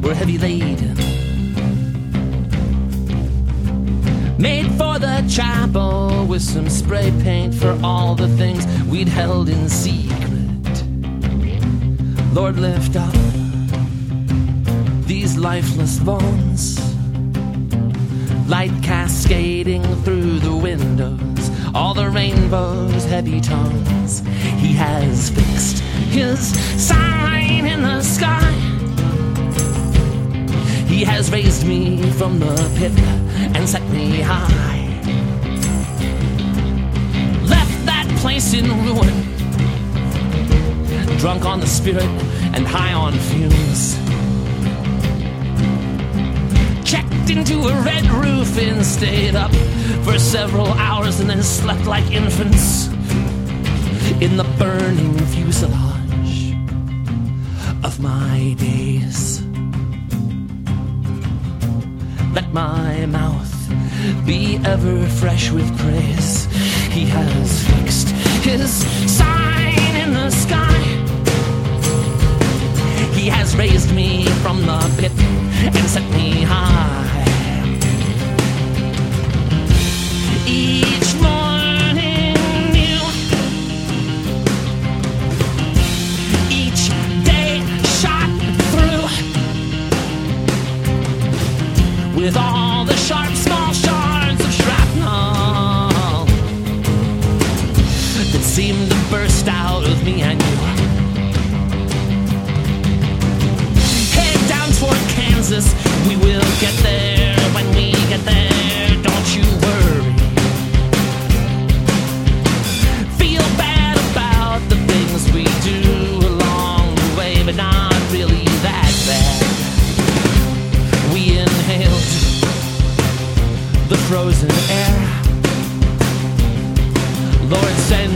were heavy laden, made for the chapel with some spray paint for all the things we'd held in secret. Lord, lift up these lifeless bones, light cascading through the windows, all the rainbow's heavy tones. He has fixed his sign in the sky. He has raised me from the pit and set me high. Left that place in ruin, drunk on the spirit and high on fumes. Checked into a red roof and stayed up for several hours and then slept like infants in the burning fuselage of my days. Let my mouth be ever fresh with praise. He has fixed his sign in the sky. He has raised me from the pit and set me high. Each morning new, each day shot through with all the sharp small shards of shrapnel that seemed to burst out of me and you. Head down toward Kansas, we will get there. When we get there, don't you worry. Feel bad about the things we do along the way, but not really that bad. We inhaled the frozen air. Lord, send